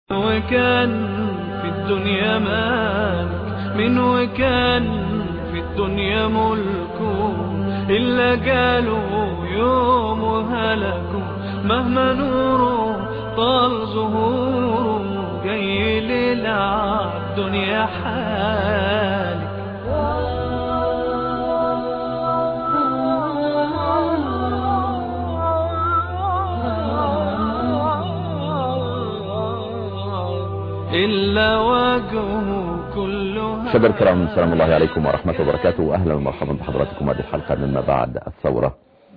وكان في الدنيا مالك من وكان في الدنيا ملكه إلا قالوا يوم هلكوا مهما نوره طال ظهوره جاي للدنيا حالك. إلا وجهه كلها. شباب الكرام، السلام الله عليكم ورحمة وبركاته، وأهلا ومرحبا بحضراتكم هذه الحلقة مما بعد الثورة.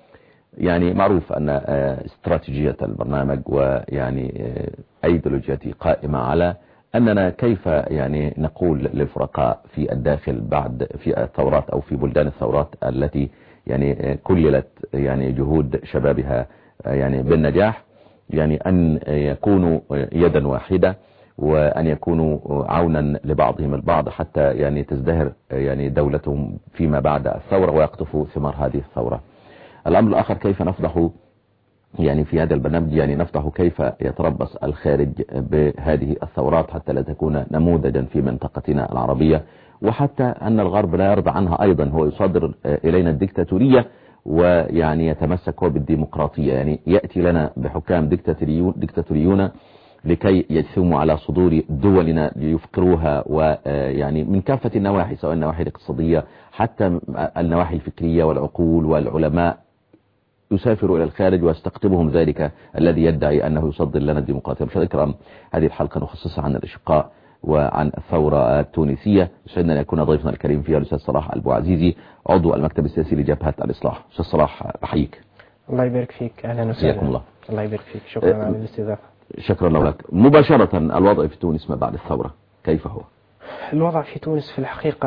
يعني معروف أن استراتيجية البرنامج ويعني أيديولوجيتي قائمة على أننا كيف يعني نقول للفرقاء في الداخل بعد في الثورات أو في بلدان الثورات التي يعني كللت يعني جهود شبابها يعني بالنجاح، يعني أن يكونوا يدا واحدة وأن يكونوا عونا لبعضهم البعض حتى يعني تزدهر يعني دولتهم فيما بعد الثورة ويقطفوا ثمار هذه الثورة. الأمر الآخر كيف نفضح يعني في هذا البرنامج يعني نفضح كيف يتربص الخارج بهذه الثورات حتى لا تكون نموذجا في منطقتنا العربية، وحتى أن الغرب لا يرضى عنها أيضا، هو يصدر إلينا الدكتاتورية ويعني يتمسك هو بالديمقراطية، يعني يأتي لنا بحكام دكتاتوريون لكي يجثموا على صدور دولنا ليفقروها، ويعني من كافة النواحي سواء النواحي الاقتصادية حتى النواحي الفكرية والعقول والعلماء يسافروا إلى الخارج ويستقطبهم ذلك الذي يدعي أنه يصدر لنا الديمقراطية. مشاهدينا الكرام، هذه الحلقة نخصصها عن الأشقاء وعن الثورة التونسية. يسعدنا أن يكون ضيفنا الكريم فيها الأستاذ صلاح البوعزيزي، عضو المكتب السياسي لجبهة الإصلاح. أستاذ صلاح، أحييك. الله يبارك فيك، أهلا وسهلا. الله. الله يبارك فيك، شكرا على الاستضافة. شكرا لك. مباشرة، الوضع في تونس ما بعد الثورة كيف هو؟ الوضع في تونس في الحقيقة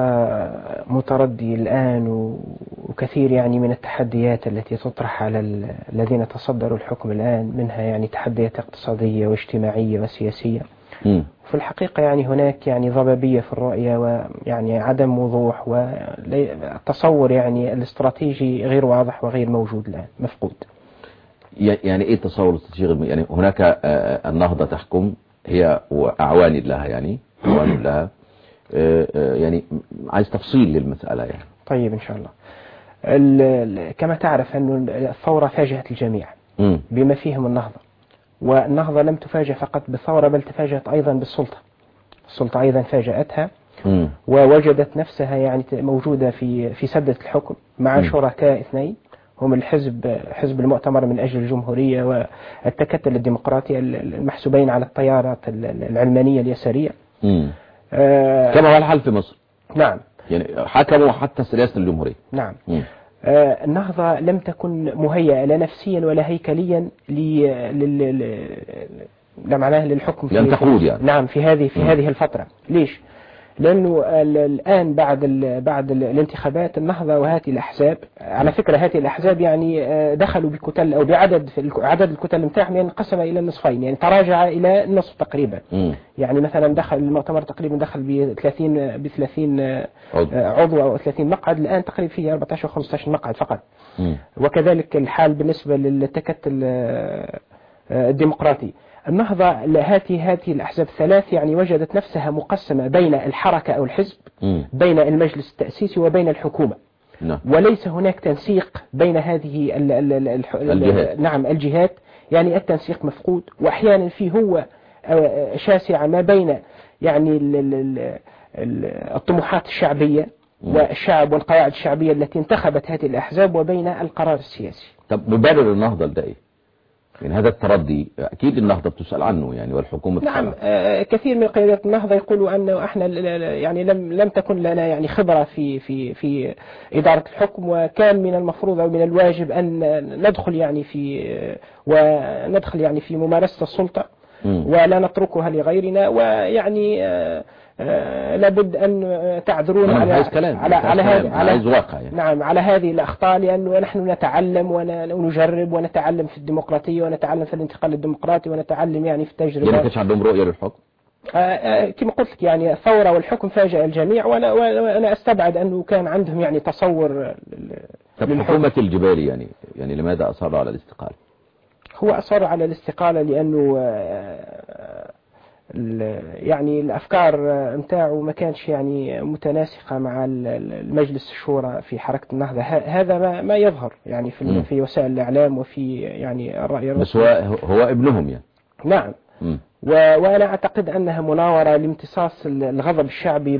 متردي الآن، وكثير يعني من التحديات التي تطرح على الذين تصدروا الحكم الآن، منها يعني تحديات اقتصادية واجتماعية وسياسية. في الحقيقة يعني هناك يعني ضبابية في الرؤية، ويعني عدم وضوح، والتصور يعني الاستراتيجي غير واضح وغير موجود الآن، مفقود. يعني ايه التصور الاستراتيجي؟ يعني هناك النهضة تحكم، هي واعوان لها، يعني اعوان لها، يعني عايز تفصيل للمسألة يعني. طيب ان شاء الله. كما تعرف أن الثورة فاجأت الجميع بما فيهم النهضة، والنهضة لم تفاجأ فقط بالثورة بل تفاجأت أيضا بالسلطة. السلطة أيضا فاجأتها ووجدت نفسها يعني موجودة في سدة الحكم مع شركاء اثنين، هم حزب المؤتمر من أجل الجمهورية والتكتل الديمقراطي، المحسوبين على التيارات العلمانية اليسارية. كما هو الحال في مصر. نعم، يعني حكموا حتى سياسة الجمهورية. نعم. النهضة لم تكن مهيئة لا نفسيا ولا هيكليا للحكم لم تقود يعني. نعم، في هذه الفترة. ليش؟ لأنه الآن بعد الانتخابات النهضة وهذه الأحزاب، على فكرة هذه الأحزاب يعني دخلوا بكتل أو عدد الكتل متاعهم يعني انقسم إلى النصفين، يعني تراجع إلى النصف تقريبا. يعني مثلا دخل المؤتمر تقريبا دخل ب 30 عضو أو 30 مقعد، الآن تقريبا فيه 14 أو 15 مقعد فقط. وكذلك الحال بالنسبة للتكتل الديمقراطي. النهضة هذه الأحزاب الثلاث يعني وجدت نفسها مقسمة بين الحركة أو الحزب، بين المجلس التأسيسي وبين الحكومة. وليس هناك تنسيق بين هذه الجهات. نعم، الجهات، يعني التنسيق مفقود، وأحيانا فيه هو شاسعة ما بين يعني الطموحات الشعبية والشعب والقواعد الشعبية التي انتخبت هذه الأحزاب وبين القرار السياسي. طب مبرر النهضة ده إيه؟ يعني هذا التردي أكيد النهضة بتسأل عنه يعني، والحكومة نعم. كثير من قيادات النهضة يقولوا أنه احنا يعني لم تكن لنا يعني خبرة في إدارة الحكم، وكان من المفروض أو من الواجب أن ندخل يعني في ممارسة السلطة ولا نتركها لغيرنا، ويعني لابد أن تعذرون على واقع يعني. نعم، على هذه الأخطاء، لأنه نحن نتعلم ونجرب ونتعلم في الديمقراطية ونتعلم في الانتقال الديمقراطي ونتعلم يعني في التجربة. يعني ما كانش عندهم رؤية للحكم؟ كما قلت لك يعني الثورة والحكم فاجأ الجميع، وأنا أستبعد أنه كان عندهم يعني تصور. طب حكومة الجبالي يعني لماذا أصروا على الاستقالة؟ هو أصر على الاستقالة لأنه يعني الأفكار متاعه ما كانش يعني متناسقة مع المجلس الشورى في حركة النهضة. هذا ما يظهر يعني في وسائل الإعلام وفي يعني الرأي الرسمي. بس هو ابنهم يعني. نعم. وأنا أعتقد أنها مناورة لامتصاص الغضب الشعبي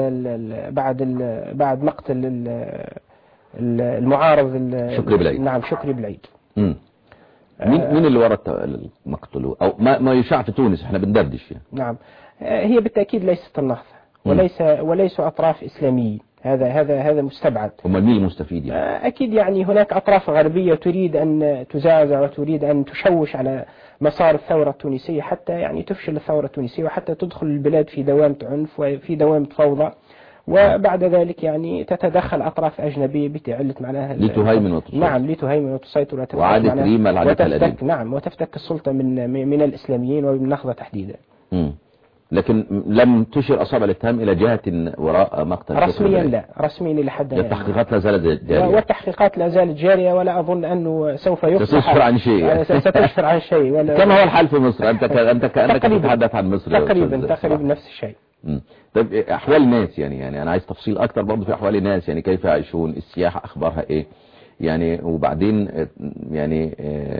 بعد مقتل المعارض شكري بالعيد. نعم شكري بالعيد. مين اللي ورا مقتله او ما يشاع في تونس؟ احنا بندردش يعني. نعم هي بالتأكيد ليست النهضة وليسوا أطراف إسلاميين، هذا مستبعد. هم مين المستفيد يعني؟ أكيد يعني هناك أطراف غربية تريد أن تزعزع وتريد أن تشوش على مسار الثورة التونسية حتى يعني تفشل الثورة التونسية وحتى تدخل البلاد في دوامة عنف وفي دوامة فوضى، وبعد ذلك يعني تتدخل أطراف أجنبية بتعلة معناها لتهيمن وتسيطر. نعم لتهيمن وتسيطر وعادة ريما العادة القديمة. نعم وتفتك السلطة من الإسلاميين ومن النهضة تحديدا. لكن لم تشير أصابع الاتهام إلى جهة وراء مقتل رسميا لا، رسميا إلى حد الآن التحقيقات لا زالت جارية. والتحقيقات لا زالت جارية ولا أظن أنه سوف ستسفر عن شيء. ستسفر عن شيء. كما هو الحال في مصر. أنت كأنك تتحدث عن مصر. تقريبا نفس الشيء. طيب أحوال الناس يعني أنا عايز تفصيل أكتر برضو في أحوال الناس، يعني كيف يعيشون، السياحة أخبارها إيه يعني، وبعدين يعني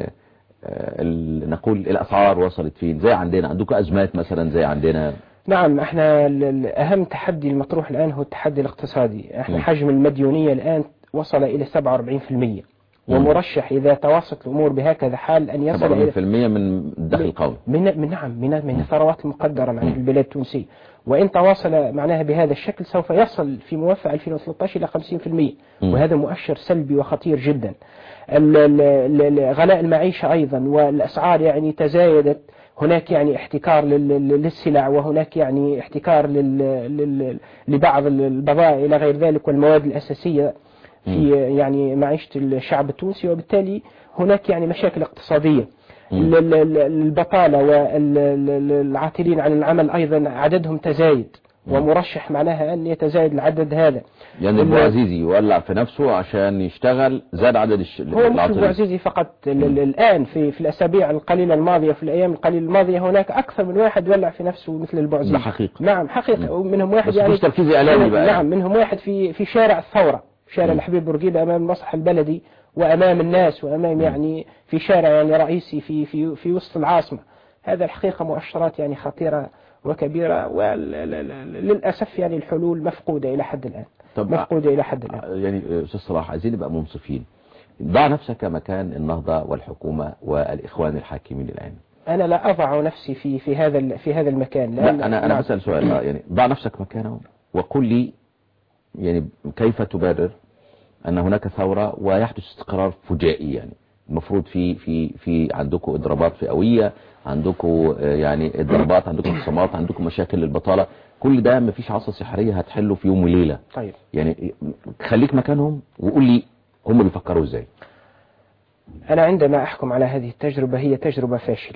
نقول الأسعار وصلت فين، زي عندكم أزمات مثلا زي عندنا؟ نعم احنا أهم تحدي المطروح الآن هو التحدي الاقتصادي. احنا حجم المديونية الآن وصل إلى 47%، ومرشح إذا تواصلت الأمور بهكذا حال أن يصل 47% من الدخل القومي من الثروات المقدرة معناها في البلاد التونسية، وإن تواصل معناها بهذا الشكل سوف يصل في موافع 2013 إلى 50%، وهذا مؤشر سلبي وخطير جدا. غلاء المعيشة أيضا والأسعار يعني تزايدت، هناك يعني احتكار للسلع، وهناك يعني احتكار لبعض البضائع إلى غير ذلك والمواد الأساسية في يعني معيشة الشعب التونسي، وبالتالي هناك يعني مشاكل اقتصادية. البطالة والعاطلين عن العمل أيضا عددهم تزايد، ومرشح معناها أن يتزايد العدد هذا. يعني أبو عزيزي يولع في نفسه عشان يشتغل، زاد عدد هو مش أبو عزيزي فقط. الآن في الأسابيع القليلة الماضية، في الأيام القليلة الماضية، هناك أكثر من واحد ولع في نفسه مثل أبو عزيزي. حقيقة. نعم حقيقة. ومنهم واحد يعني تركيز إعلامي بقى. نعم منهم واحد في شارع الثورة، شارع الحبيب بورقيبة، أمام المسرح البلدي وأمام الناس وأمام يعني في شارع يعني رئيسي في وسط العاصمة. هذا الحقيقة مؤشرات يعني خطيرة وكبيرة، وللأسف يعني الحلول مفقودة إلى حد الآن. مفقودة إلى حد الآن. يعني أستاذ صلاح عايزين نبقى منصفين، ضع نفسك مكان النهضة والحكومة والإخوان الحاكمين الآن. أنا لا أضع نفسي في هذا المكان. لا أنا بسأل سؤال يعني ضع نفسك مكانه وقل لي يعني كيف تبرر أن هناك ثورة ويحدث استقرار فجائي؟ يعني المفروض في عندكم إضرابات فئوية، عندكم يعني إضرابات، عندكم انقسامات، عندكم مشاكل للبطالة، كل ده مفيش عصا سحرية هتحله في يوم وليلة. طيب يعني خليك مكانهم وقول لي هم بيفكروا ازاي. أنا عندما أحكم على هذه التجربة هي تجربة فاشلة.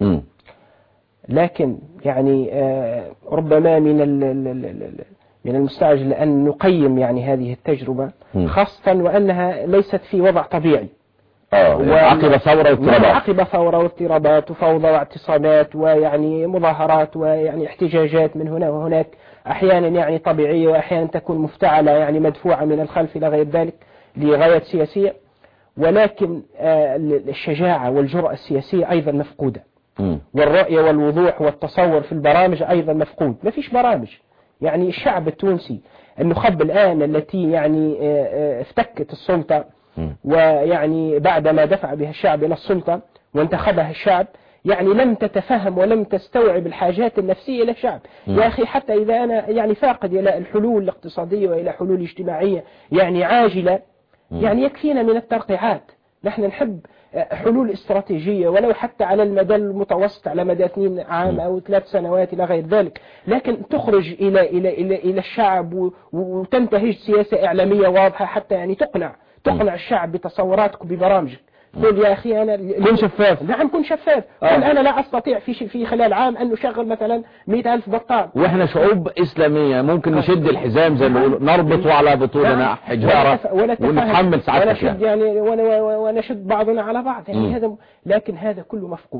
لكن يعني ربما من المستعجل أن نقيم يعني هذه التجربة، خاصة وأنها ليست في وضع طبيعي. عقب ثورة واضطرابات. عقب ثورة واضطرابات وفوضى واعتصامات ويعني مظاهرات ويعني احتجاجات من هنا وهناك، أحيانا يعني طبيعية وأحيانا تكون مفتعلة يعني مدفوعة من الخلف إلى غير ذلك لغاية سياسية، ولكن الشجاعة والجرأة السياسية أيضا مفقودة، والرؤية والوضوح والتصور في البرامج أيضا مفقود. ما فيش برامج. يعني الشعب التونسي النخب الآن التي يعني افتكت السلطة، ويعني بعدما دفع بها الشعب إلى السلطة وانتخبها الشعب، يعني لم تتفهم ولم تستوعب الحاجات النفسية للشعب. يا أخي حتى إذا أنا يعني فاقد إلى الحلول الاقتصادية وإلى حلول اجتماعية يعني عاجلة، يعني يكفينا من الترقيعات. نحن نحب حلول استراتيجية ولو حتى على المدى المتوسط، على مدى 2 عام أو 3 سنوات إلى غير ذلك، لكن تخرج إلى الشعب وتنتهج سياسة إعلامية واضحة حتى يعني تقنع الشعب بتصوراتك وببرامجك. قل يا أخي أنا كن شفاف. نعم كن شفاف. قل أنا لا أستطيع في خلال عام أن نشغل مثلا 100,000 بطال. وإحنا شعوب إسلامية ممكن نشد الحزام زي ما بيقولوا، نربط على بطوننا حجارة ونتحمل ساعتها ونشد يعني ونشد بعضنا على بعض يعني هذا، لكن هذا كله مفقود.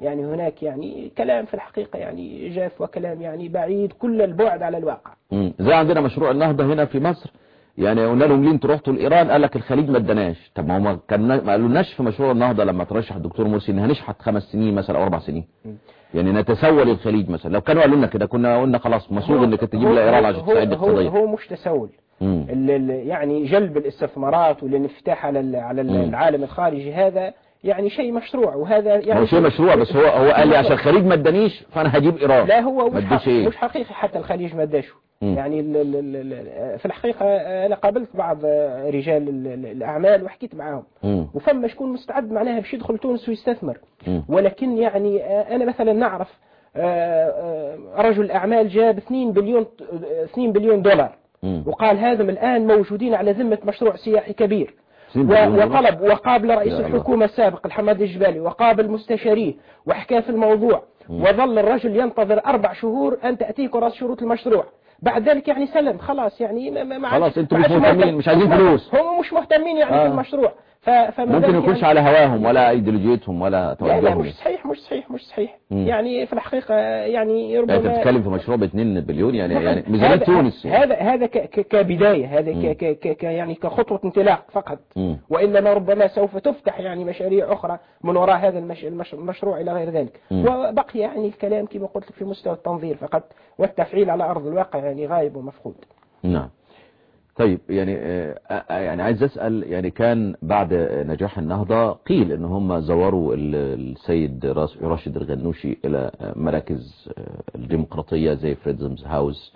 يعني هناك يعني كلام في الحقيقة يعني جاف وكلام يعني بعيد كل البعد على الواقع. زي عندنا مشروع النهضة هنا في مصر، يعني قلنا لهم ليه انتوا رحتوا لإيران؟ قال لك الخليج ما اداناش. طب ما هم ما قالولناش في مشروع النهضة لما ترشح الدكتور مرسي ان هنشحت 5 سنين مثلا او 4 سنين، يعني نتسول الخليج مثلا. لو كانوا قالوا لنا كده كنا قلنا خلاص مسؤول انك تجيب لإيران عشان تساعد اقتصاديا. هو مش تسول، يعني جلب الاستثمارات والانفتاح على العالم الخارجي، هذا يعني شيء مشروع، وهذا يعني شيء مشروع. بس هو قال لي عشان الخليج ما ادانيش فانا هجيب ايران. لا هو مش حقيقي، حتى الخليج ما اداشه. يعني في الحقيقة انا قابلت بعض رجال الاعمال وحكيت معاهم، وفما شكون مستعد معناها باش يدخل تونس ويستثمر. ولكن يعني انا مثلا نعرف رجل اعمال جاب 2 بليون دولار، وقال هذا الآن موجودين على ذمة مشروع سياحي كبير، وقابل رئيس الحكومة السابق الحمد الجبالي وقابل مستشاريه وحكى في الموضوع، وظل الرجل ينتظر 4 شهور أن تأتيك رأس شروط المشروع. بعد ذلك يعني سلم خلاص، يعني خلاص انتم مش مهتمين، مش عايزين فلوس، هم مش مهتمين يعني في المشروع. ممكن يكونش يعني على هواهم ولا ايديولوجيتهم ولا توجههم. لا مش صحيح. يعني في الحقيقة يعني ربما انت بتتكلم في مشروع ب2 بليون يعني ميزانية تونس. هذا كبداية، هذا يعني كخطوة انطلاق فقط. وإنما ربما سوف تفتح يعني مشاريع أخرى من وراء هذا المشروع إلى غير ذلك. وبقي يعني الكلام كما قلت لك في مستوى التنظير فقط، والتفعيل على أرض الواقع يعني غايب ومفقود. نعم. طيب يعني عايز أسأل، يعني كان بعد نجاح النهضة قيل ان هم زوروا السيد راشد الغنوشي الى مراكز الديمقراطية زي فريدزمز هاوس،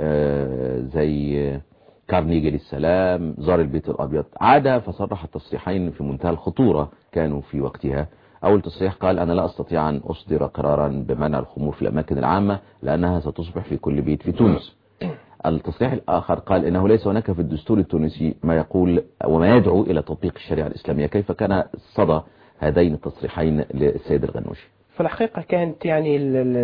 زي كارنيجي للسلام، زار البيت الابيض، عاد فصرح تصريحين في منتهى الخطورة كانوا في وقتها. اول تصريح قال انا لا استطيع ان اصدر قرارا بمنع الخمور في الاماكن العامة لانها ستصبح في كل بيت في تونس. التصريح الآخر قال إنه ليس هناك في الدستور التونسي ما يقول وما يدعو إلى تطبيق الشريعة الإسلامية. كيف كان صدى هذين التصريحين للسيد الغنوشي؟ في الحقيقة كانت يعني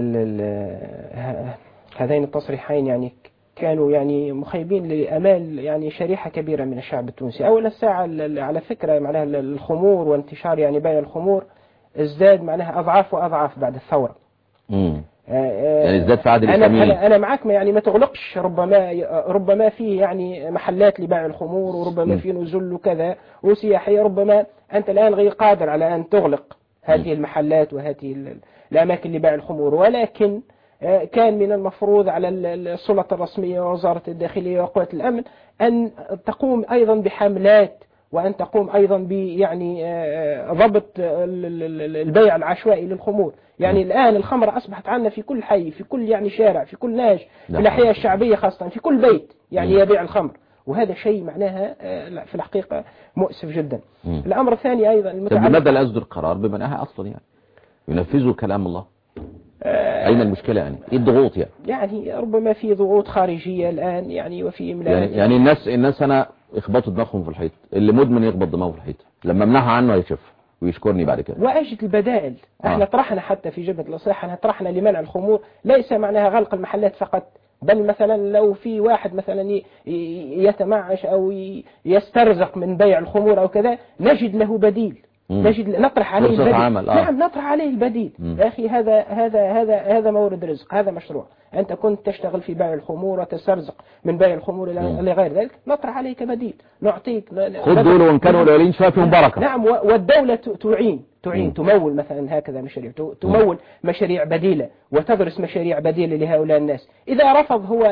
هذين التصريحين يعني كانوا يعني مخيبين لأمال يعني شريحة كبيرة من الشعب التونسي. أول الساعة على فكرة معناها الخمور وانتشار يعني بيع الخمور ازداد معناها أضعاف وأضعاف بعد الثورة. يعني ازداد في عهد الإسلاميين. أنا معك، يعني ما تغلقش، ربما فيه يعني محلات لبيع الخمور، وربما فيه نزل وكذا وسياحية، ربما أنت الآن غير قادر على أن تغلق هذه المحلات وهذه الأماكن لبيع الخمور. ولكن كان من المفروض على السلطة الرسمية ووزارة الداخلية وقوات الأمن أن تقوم أيضا بحملات، وأن تقوم أيضا يعني ضبط البيع العشوائي للخمور. يعني الآن الخمر أصبحت عندنا في كل حي، في كل يعني شارع، في كل ناج، في الأحياء الشعبية خاصة، في كل بيت يعني يبيع الخمر، وهذا شيء معناها في الحقيقة مؤسف جدا. الأمر الثاني أيضا لماذا لا يصدر قرار بمنعها أصلا؟ يعني ينفذوا كلام الله. أين المشكلة؟ يعني إيه الضغوط؟ يعني ربما في ضغوط خارجية الآن يعني، وفي إملاء يعني الناس أنا يخبطوا دماغهم في الحيط، اللي مدمن يخبط دماغه في الحيط، لما منعها عنه يشف ويشكرني بعد كده. وأجد البدائل. احنا طرحنا حتى في جبهة الإصلاح، احنا طرحنا لمنع الخمور ليس معناها غلق المحلات فقط، بل مثلا لو في واحد مثلا يتمعش أو يسترزق من بيع الخمور أو كذا، نجد له بديل، نطرح عليه البديل. نعم نطرح عليه البديل. يا أخي هذا مورد رزق، هذا مشروع. أنت كنت تشتغل في بيع الخمور وتسترزق من بيع الخمور إلى غير ذلك، نطرح عليك بديل، نعطيك خذ دول وإن كانوا قليلين شوية فيهم بركة. نعم، والدولة تعين تمول مثلا هكذا مشاريع، تمول مشاريع بديلة وتدرس مشاريع بديلة لهؤلاء الناس. إذا رفض هو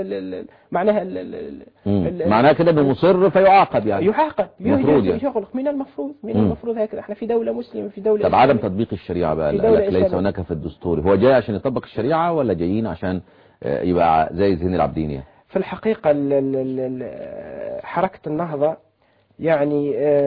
معناه كده بمصر فيعاقب، يعني يعاقب، يغلق. من المفروض هكذا. احنا في دولة مسلمة، في دولة. طب عدم تطبيق الشريعة بقى ليس هناك في الدستور، هو جاي عشان يطبق الشريعة ولا جايين عشان يبقى زي زين العابدين؟ يعني في الحقيقة حركة النهضة يعني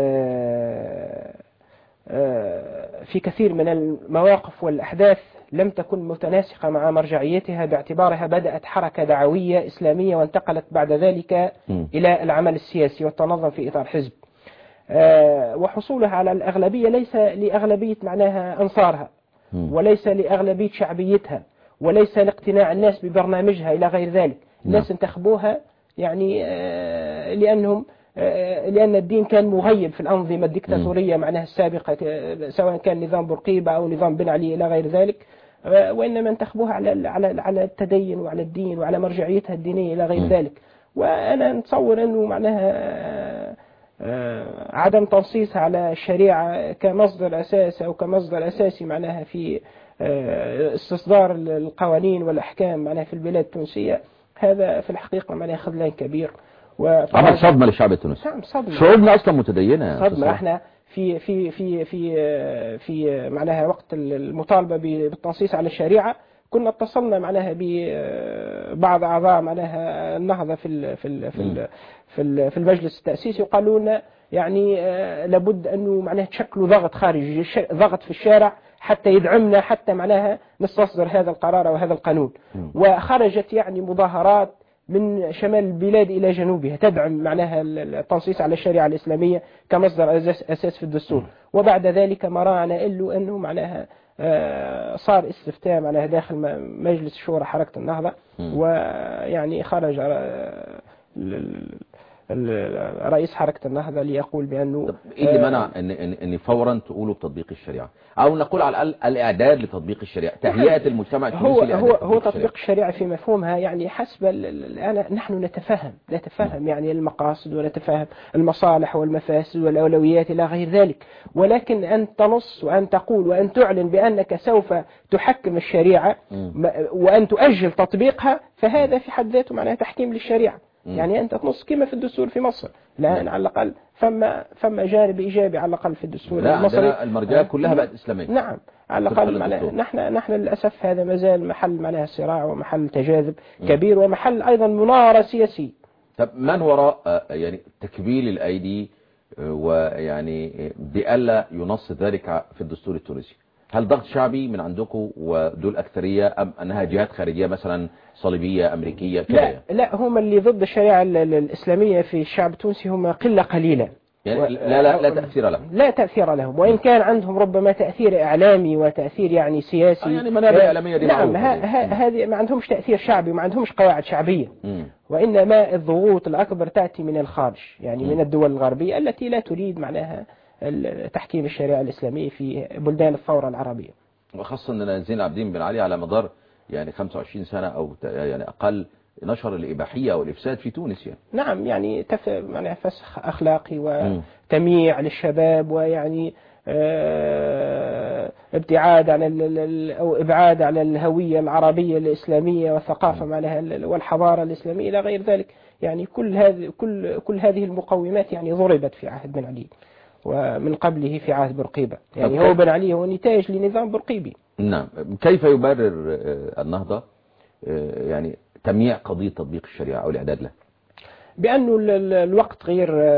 في كثير من المواقف والأحداث لم تكن متناسقة مع مرجعيتها، باعتبارها بدأت حركة دعوية إسلامية وانتقلت بعد ذلك إلى العمل السياسي والتنظم في إطار حزب. وحصولها على الأغلبية ليس لأغلبية معناها أنصارها، وليس لأغلبية شعبيتها، وليس لاقتناع الناس ببرنامجها إلى غير ذلك. الناس انتخبوها يعني لأنهم لأن الدين كان مغيب في الأنظمة الدكتاتورية معناها السابقة، سواء كان نظام بورقيبة أو نظام بن علي إلى غير ذلك، وإنما انتخبوها على التدين وعلى الدين وعلى مرجعيتها الدينية إلى غير ذلك. وأنا نتصور أنه معناها عدم تنصيصها على الشريعة كمصدر أساس أو كمصدر أساسي معناها في استصدار القوانين والأحكام معناها في البلاد التونسية، هذا في الحقيقة معناها خذلان كبير عمل صدمة للشعب التونسي. شعوبنا أصلا متدينة. صدمة. احنا في معناها وقت المطالبة بالتنصيص على الشريعة كنا اتصلنا معناها ببعض أعضاء معناها النهضة في المجلس التأسيسي، وقالوا لنا يعني لابد أنه معناها تشكلوا ضغط خارجي، ضغط في الشارع حتى يدعمنا، حتى معناها نستصدر هذا القرار أو هذا القانون. وخرجت يعني مظاهرات من شمال البلاد إلى جنوبها تدعم معناها التنصيص على الشريعة الإسلامية كمصدر أساس في الدستور. وبعد ذلك ما رأنا إلا أنه معناها صار استفتاء معناها داخل مجلس شورى حركة النهضة، ويعني خرج رئيس حركة النهضة ليقول بأنه إيه اللي منع أن فورا تقولوا بتطبيق الشريعة، أو نقول على الأقل الإعداد لتطبيق الشريعة، تهيئة المجتمع التونسي هو تطبيق الشريعة في مفهومها يعني حسب نحن نتفهم يعني المقاصد ونتفهم المصالح والمفاسد والأولويات إلى غير ذلك، ولكن أن تنص وأن تقول وأن تعلن بأنك سوف تحكم الشريعة وأن تؤجل تطبيقها، فهذا في حد ذاته معناه تحكيم للشريعة. يعني أنت تنص كما في الدستور في مصر الآن على الأقل فما جانب إيجابي على الأقل في الدستور المصري. المرجعية كلها بقت إسلامية. نعم على الأقل نحن للأسف هذا مازال محل معناها صراع ومحل تجاذب كبير ومحل أيضا مناورة سياسية. طب من وراء يعني تكبيل الأيدي ويعني بألا ينص ذلك في الدستور التونسي؟ هل ضغط شعبي من عندكم ودول أكثرية، أم أنها جهات خارجية مثلا صليبية أمريكية كده؟ لا هم اللي ضد الشريعة الإسلامية في الشعب التونسي هم قلة قليلة يعني لا تأثير لهم. لا تأثير لهم، وإن كان عندهم ربما تأثير إعلامي وتأثير يعني سياسي، يعني منابع إعلامية دي. نعم هذه ما عندهمش تأثير شعبي وما عندهمش قواعد شعبية. وإنما الضغوط الأكبر تأتي من الخارج، يعني من الدول الغربية التي لا تريد معناها تحكيم الشريعة الإسلامية في بلدان الثورة العربية. وخاصة أن زين العابدين بن علي على مدار يعني 25 سنة أو يعني أقل نشر الإباحية والإفساد في تونس يعني. نعم يعني معناها فسخ أخلاقي وتمييع للشباب، ويعني ابتعاد عن أو إبعاد عن الهوية العربية الإسلامية والثقافة معناها والحضارة الإسلامية إلى غير ذلك. يعني كل هذه المقومات يعني ضربت في عهد بن علي ومن قبله في عهد بورقيبة. يعني هو بن علي هو نتاج لنظام بورقيبي. نعم. كيف يبرر النهضة يعني تمييع قضية تطبيق الشريعة أو الإعداد له؟ بأنه الوقت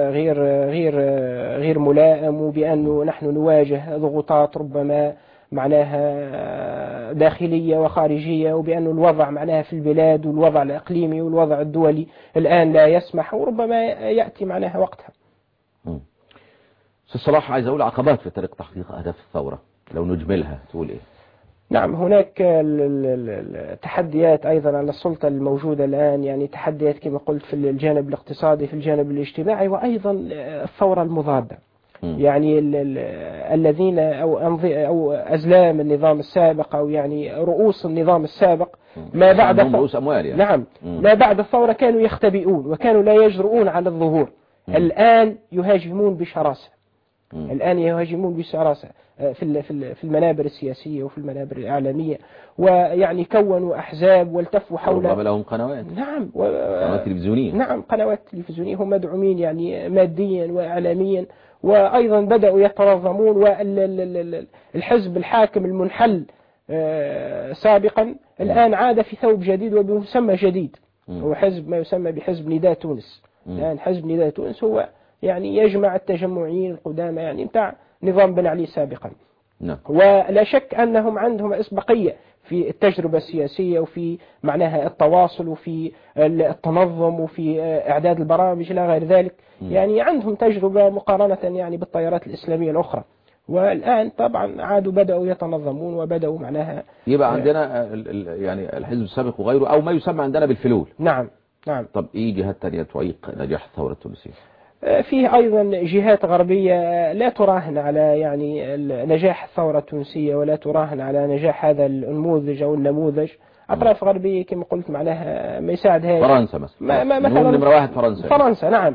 غير ملائم، وبأنه نحن نواجه ضغوطات ربما معناها داخلية وخارجية، وبأنه الوضع معناها في البلاد والوضع الإقليمي والوضع الدولي الآن لا يسمح، وربما يأتي معناها وقتها. أستاذ صلاح، عايز أقول عقبات في طريق تحقيق أهداف الثورة، لو نجملها تقول إيه؟ نعم هناك تحديات أيضا على السلطة الموجودة الآن، يعني تحديات كما قلت في الجانب الاقتصادي، في الجانب الاجتماعي، وأيضا الثورة المضادة. يعني الذين أو أزلام النظام السابق أو يعني رؤوس النظام السابق ما بعد رؤوس أموال يعني. نعم ما بعد الثورة كانوا يختبئون وكانوا لا يجرؤون على الظهور. الآن يهاجمون بشراسة. الآن يهاجمون بشراسة في المنابر السياسية وفي المنابر الإعلامية، ويعني كونوا أحزاب والتفوا حول. ربما لهم قنوات. نعم قنوات تلفزيونية. نعم قنوات تلفزيونية، هم مدعومين يعني ماديا وإعلاميا، وأيضا بدأوا يتنظمون. والحزب الحاكم المنحل سابقا الآن عاد في ثوب جديد وبمسمى جديد، هو حزب ما يسمى بحزب نداء تونس. الآن حزب نداء تونس هو يعني يجمع التجمعيين القدامى يعني بتاع نظام بن علي سابقا. ولا شك أنهم عندهم إسبقية في التجربة السياسية وفي معناها التواصل وفي التنظم وفي إعداد البرامج إلى غير ذلك. يعني عندهم تجربة مقارنة يعني بالتيارات الإسلامية الأخرى، والآن طبعا عادوا بدأوا يتنظمون وبدأوا معناها يبقى عندنا يعني الحزب السابق وغيره أو ما يسمى عندنا بالفلول. نعم. طب إيه جهات تانية تعيق نجاح الثورة التونسية؟ فيه أيضا جهات غربية لا تراهن على يعني نجاح الثورة التونسية ولا تراهن على نجاح هذا النموذج أو النموذج. أطراف غربية كما قلت معناها ما يساعدها فرنسا مثلا مثلا نمرة واحد فرنسا نعم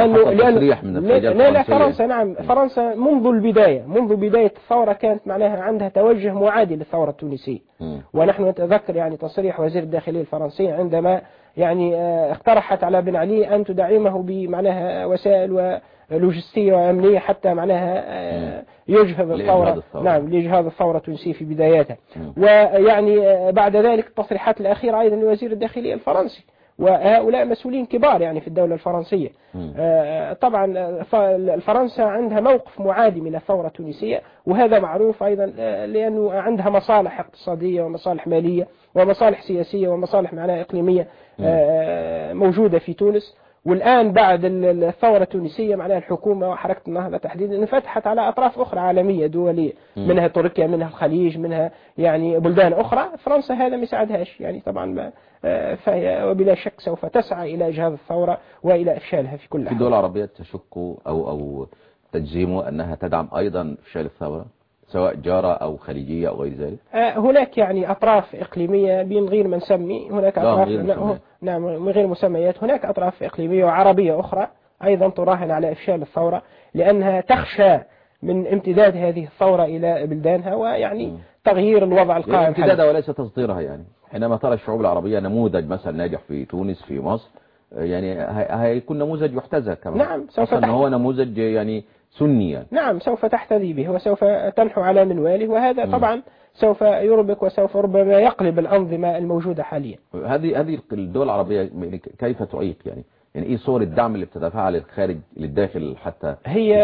فرنسا نعم فرنسا منذ بداية الثورة كانت معناها عندها توجه معادي للثورة التونسية. ونحن نتذكر يعني تصريح وزير الداخلية الفرنسي عندما يعني اقترحت على بن علي أن تدعمه بمعناها وسائل لوجستية وأمنية حتى معناها يجهض الثورة. نعم لإجهاض الثورة التونسية في بداياتها. ويعني بعد ذلك التصريحات الأخيرة أيضا لوزير الداخلية الفرنسي، وهؤلاء مسؤولين كبار يعني في الدولة الفرنسية. طبعا فرنسا عندها موقف معادي من الثورة التونسية، وهذا معروف أيضا لأنه عندها مصالح اقتصادية ومصالح مالية ومصالح سياسية ومصالح معناها إقليمية موجودة في تونس. والآن بعد الثورة التونسية معناها الحكومة وحركة النهضة تحديدا انفتحت على أطراف أخرى عالمية دولية، منها تركيا منها الخليج منها يعني بلدان أخرى. فرنسا هذا ما يساعدهاش يعني طبعا، فهي وبلا شك سوف تسعى إلى إجهاض الثورة وإلى إفشالها في كل حال. في دول عربية تشك أو تجزم أنها تدعم أيضا إفشال الثورة سواء جارة أو خليجية أو غير ذلك؟ هناك يعني أطراف إقليمية من غير ما نسمي، هناك أطراف نعم من غير مسميات، هناك أطراف إقليمية وعربية أخرى أيضا تراهن على إفشال الثورة لأنها تخشى من امتداد هذه الثورة إلى بلدانها ويعني تغيير الوضع القائم. يعني امتدادها وليس تصديرها. يعني حينما ترى الشعوب العربية نموذج مثلا ناجح في تونس في مصر، يعني هيكون نموذج يحتذى كمان. نعم سوف هو نموذج يعني سني يعني. نعم سوف تحتذي به وسوف تنحو على منواله، وهذا طبعا سوف يربك وسوف ربما يقلب الأنظمة الموجودة حاليا. هذه الدول العربية كيف تعيق يعني ايه صور الدعم اللي بتدفعها للخارج للداخل حتى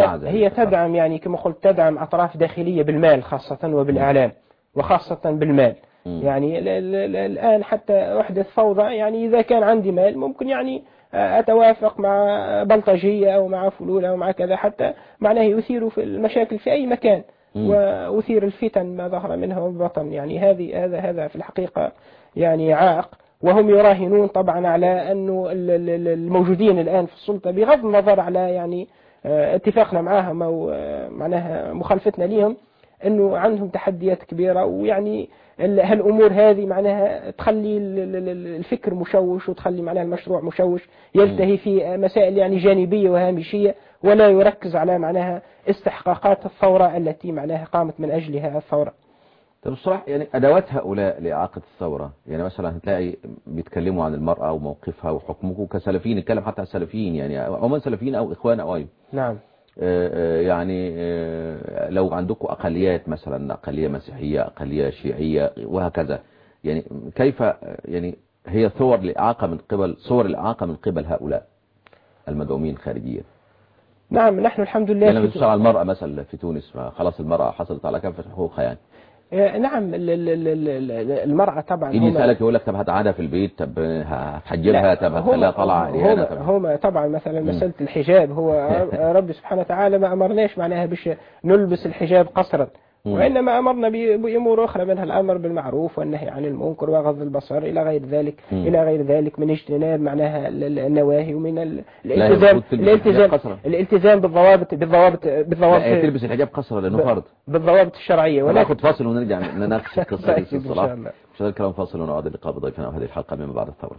هي تدعم يعني كما قلت تدعم أطراف داخلية بالمال خاصة وبالإعلام وخاصة بالمال. يعني الآن حتى أحدث فوضى، يعني إذا كان عندي مال ممكن يعني أتوافق مع بلطجية أو مع فلول أو مع كذا حتى معناه يثيروا في المشاكل في أي مكان وأثير الفتن ما ظهر منها وبطن. يعني هذا في الحقيقة يعني عائق، وهم يراهنون طبعا على أنه الموجودين الآن في السلطة بغض النظر على يعني اتفاقنا معهم أو معناها مخالفتنا لهم أنه عندهم تحديات كبيرة، ويعني هالأمور هذه معناها تخلي الفكر مشوش وتخلي معناها المشروع مشوش، يلتهي في مسائل يعني جانبية وهامشية ولا يركز على معناها استحقاقات الثورة التي معناها قامت من أجلها الثورة. طب الصراحة يعني أدوات هؤلاء لإعاقة الثورة، يعني مثلا هتلاقي بيتكلموا عن المرأة وموقفها وحكمكم كسلفيين، نتكلم حتى عن السلفيين يعني عموما سلفيين أو إخوان أو أيوه. نعم. يعني لو عندكم أقليات مثلا أقلية مسيحية أقلية شيعية وهكذا، يعني كيف يعني هي صور الإعاقة من قبل هؤلاء المدعومين خارجيا؟ نعم نحن الحمد لله يعني بتشتغل المرأة مثلا في تونس خلاص المرأة حصلت على كافة حقوقها يعني. نعم المرأة طبعا يجي يسألك يقول لك طب هتقعدها في البيت، طب هتحجبها، طب هتخليها طالعة عريانة. هم طبعا مثلا مسألة الحجاب هو ربي سبحانه وتعالى ما أمرناش معناها باش نلبس الحجاب قصرا، وإنما أمرنا بأمور أخرى منها الأمر بالمعروف والنهي عن المنكر وغض البصر إلى غير ذلك من اجتناب معناها النواهي ومن الالتزام بالضوابط تلبس الحجاب قصرا لأنه فرض بالضوابط الشرعية. وناخد فاصل ونرجع نناقش القصة دي إن شاء الله. مشاهدينا الكرام فاصل ونعود اللقاء بضيفنا وهذه الحلقة من بعد الثورة.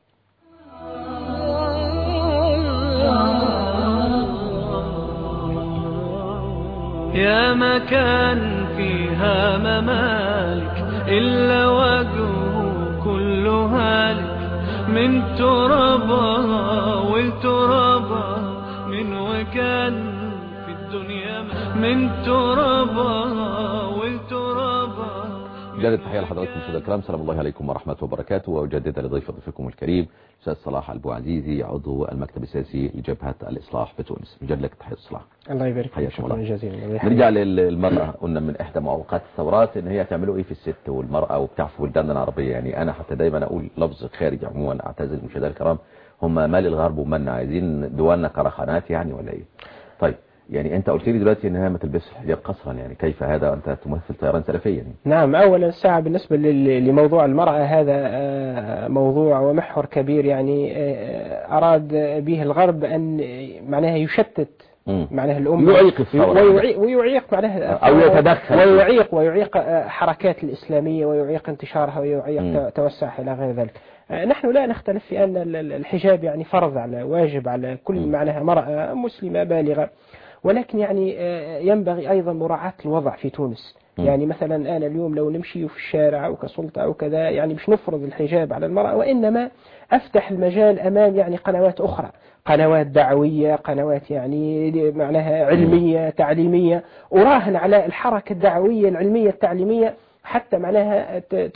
يا مكان فيها ممالك إلا وجهه كل هالك، من ترابها والترابها من وكان في الدنيا من ترابها والترابها. جدد تحية لحضراتكم مشاهدينا الكرام، سلام الله عليكم ورحمة وبركاته، وأجدد لضيفكم الكريم الأستاذ صلاح البوعزيزي عضو المكتب السياسي لجبهة الإصلاح بتونس. نجد لك تحية صلاح. الله يبارك فيك، شكرا جزيلا. نرجع للمرأة، قلنا من إحدى معوقات الثورات إن هي تعملوا إيه في الست والمرأة وبتاع في بلداننا العربية. يعني أنا حتى دايما أقول لفظ خارج عموما أعتزل مشاهدينا الكرام، هم مال الغرب ومالنا، عايزين دولنا كرخانات يعني ولا إيه؟ طيب يعني أنت قلت لي دلوقتي إنها ما تلبسش الحجاب قصرا، يعني كيف هذا أنت تمثل تيارا سلفيا يعني؟ نعم، أولا ساعة بالنسبة لموضوع المرأة، هذا موضوع ومحور كبير، يعني أراد به الغرب أن معناها يشتت معناها الأمة، يعيق الثورة ويعيق معناها أو يتدخل ويعيق حركات الإسلامية، ويعيق انتشارها، ويعيق توسعها إلى غير ذلك. نحن لا نختلف في أن الحجاب يعني فرض على واجب على كل معناها مرأة مسلمة بالغة، ولكن يعني ينبغي أيضا مراعاة الوضع في تونس. يعني مثلا أنا اليوم لو نمشي في الشارع أو كسلطة أو كذا، يعني مش نفرض الحجاب على المرأة، وإنما أفتح المجال أمام يعني قنوات أخرى، قنوات دعوية، قنوات يعني معناها علمية تعليمية، أراهن على الحركة الدعوية العلمية التعليمية حتى معناها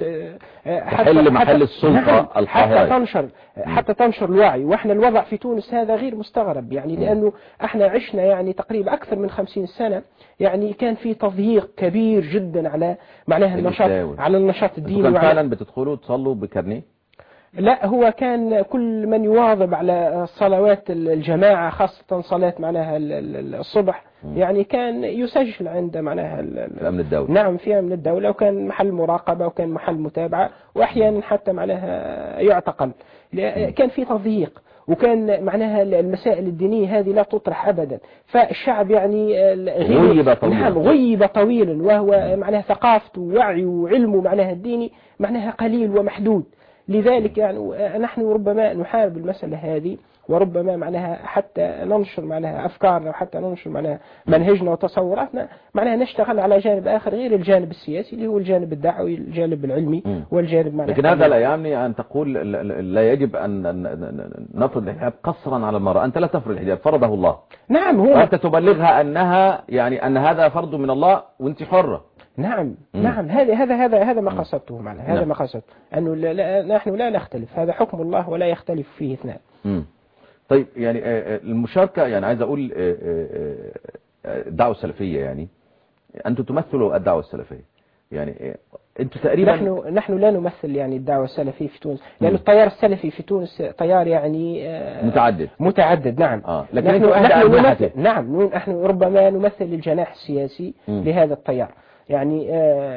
تحل محل السلطة القاهرة، حتى تنشر الوعي. واحنا الوضع في تونس هذا غير مستغرب، يعني لأنه احنا عشنا يعني تقريبا أكثر من 50 سنة، يعني كان في تضييق كبير جدا على معناها النشاط، على النشاط الديني. كان فعلا بتدخلوا تصلوا بكارنيه؟ لا، هو كان كل من يواظب على صلوات الجماعة، خاصة صلاة معناها الصبح، يعني كان يسجل عند معناها في أمن الدولة. نعم، في أمن الدولة، وكان محل مراقبة، وكان محل متابعة، وأحيانا حتى معناها يعتقل. كان في تضييق، وكان معناها المسائل الدينية هذه لا تطرح أبدا، فالشعب يعني غيب طويلا، وهو معناها ثقافته ووعيه وعلمه معناها الديني معناها قليل ومحدود. لذلك يعني نحن ربما نحارب المسألة هذه، وربما معناها حتى ننشر معناها أفكارنا، وحتى ننشر معناها منهجنا وتصوراتنا، معناها نشتغل علل جانب آخر غير الجانب السياسي اللي هو الجانب الدعوي، الجانب العلمي، والجانب معناها. لكن هذا لا يعني أن تقول لا يجب أن نفرض الحجاب قصرا على المرأة. أنت لا تفرض الحجاب، فرضه الله. نعم، هو وأنت تبلغها أنها يعني أن هذا فرض من الله وأنت حرة. نعم نعم، هذا ما قصدته معنا، هذا ما قصدته، أنه نحن لا نختلف، هذا حكم الله ولا يختلف فيه اثنان. طيب، يعني المشاركة، يعني عايز أقول الدعوة السلفية، يعني أنتم تمثلوا الدعوة السلفية، يعني أنتم تقريبا. نحن لا نمثل يعني الدعوة السلفية في تونس، لأن التيار السلفي في تونس تيار يعني متعدد. نعم. لكن نحن نمثل، نعم، نحن ربما نمثل الجناح السياسي لهذا التيار. يعني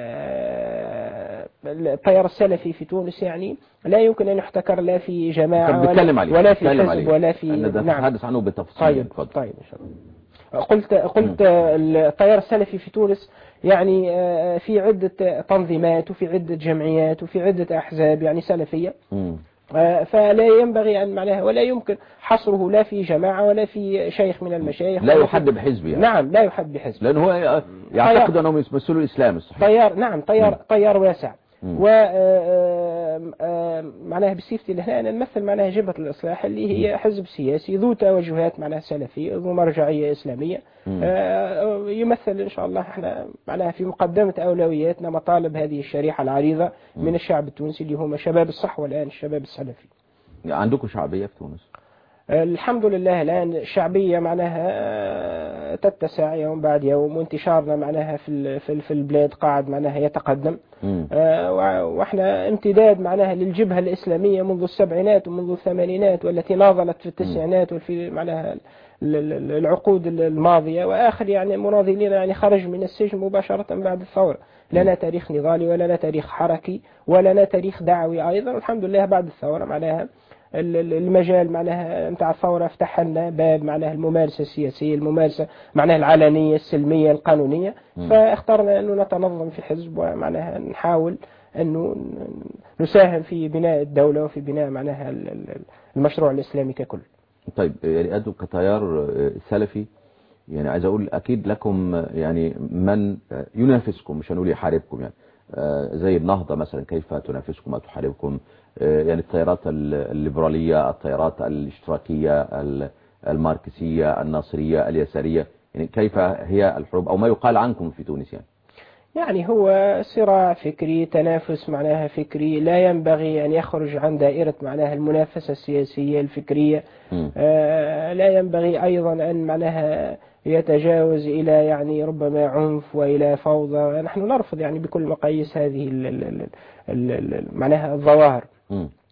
التيار السلفي في تونس يعني لا يمكن أن يحتكر لا في جماعة ولا في حزب ولا في. نعم، نتحدث عنه بالتفصيل. طيب إن شاء الله. قلت التيار السلفي في تونس يعني في عدة تنظيمات، وفي عدة جمعيات، وفي عدة أحزاب يعني سلفية. فلا ينبغي أن معناها، ولا يمكن حصره لا في جماعة ولا في شيخ من المشايخ، لا يحد بحزب يعني. نعم، لا يحد بحزب، لأنه هو يعتقد أنهم يمثلوا الإسلام الصحيح. تيار واسع. ومعناها بصفتي لهنا أنا نمثل معناها جبهة الإصلاح، اللي هي حزب سياسي ذو توجهات معناها سلفية، ذو مرجعية إسلامية. يمثل إن شاء الله احنا معناها في مقدمة أولوياتنا مطالب هذه الشريحة العريضة من الشعب التونسي، اللي هم شباب الصحوة الآن، الشباب السلفي. عندكم شعبية في تونس؟ الحمد لله الآن الشعبية معناها تتسع يوم بعد يوم، وانتشارنا معناها في البلاد قاعد معناها يتقدم. واحنا امتداد معناها للجبهة الإسلامية منذ السبعينات ومنذ الثمانينات، والتي ناضلت في التسعينات وفي معناها العقود الماضية. وآخر يعني مناضلين يعني خرج من السجن مباشرة بعد الثورة. لنا تاريخ نضالي، ولنا تاريخ حركي، ولنا تاريخ دعوي أيضا. والحمد لله بعد الثورة معناها المجال معناها نتاع الثورة فتح لنا باب معناها الممارسة السياسية، الممارسة معناها العلنية السلمية القانونية. فاخترنا أنه نتنظم في حزب، ومعناها نحاول أنه نساهم في بناء الدولة وفي بناء معناها المشروع الإسلامي ككل. طيب، يعني أنتم كتيار سلفي، يعني عايز أقول أكيد لكم يعني من ينافسكم، مش هنقول يحاربكم، يعني زي النهضة مثلا، كيف تنافسكم أو تحاربكم؟ يعني التيارات الليبرالية، التيارات الاشتراكية، الماركسية، الناصرية، اليسارية، يعني كيف هي الحروب أو ما يقال عنكم في تونس؟ يعني هو صراع فكري، تنافس معناها فكري، لا ينبغي أن يخرج عن دائرة معناها المنافسة السياسية الفكرية. لا ينبغي أيضا أن معناها يتجاوز إلى يعني ربما عنف وإلى فوضى. نحن نرفض يعني بكل مقاييس هذه معناها الظواهر.